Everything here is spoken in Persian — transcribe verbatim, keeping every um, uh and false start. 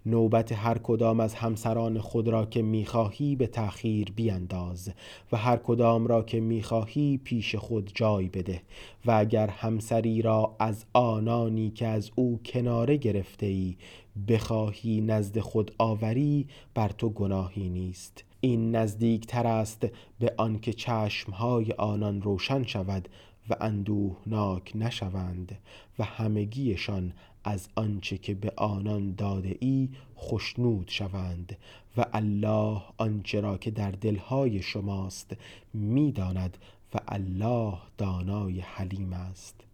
نوبت هر کدام از همسران خود را که میخواهی به تأخیر بینداز و هر کدام را که میخواهی پیش خود جای بده و اگر همسری را از آنانی که از او کناره گرفته ای بخواهی نزد خود آوری بر تو گناهی نیست. این نزدیک تر است به آنکه چشمهای آنان روشن شود و اندوهناک نشوند و همگیشان از آنچه که به آنان داده ای خشنود شوند و الله آنچه را که در دلهای شماست میداند و الله دانای حلیم است.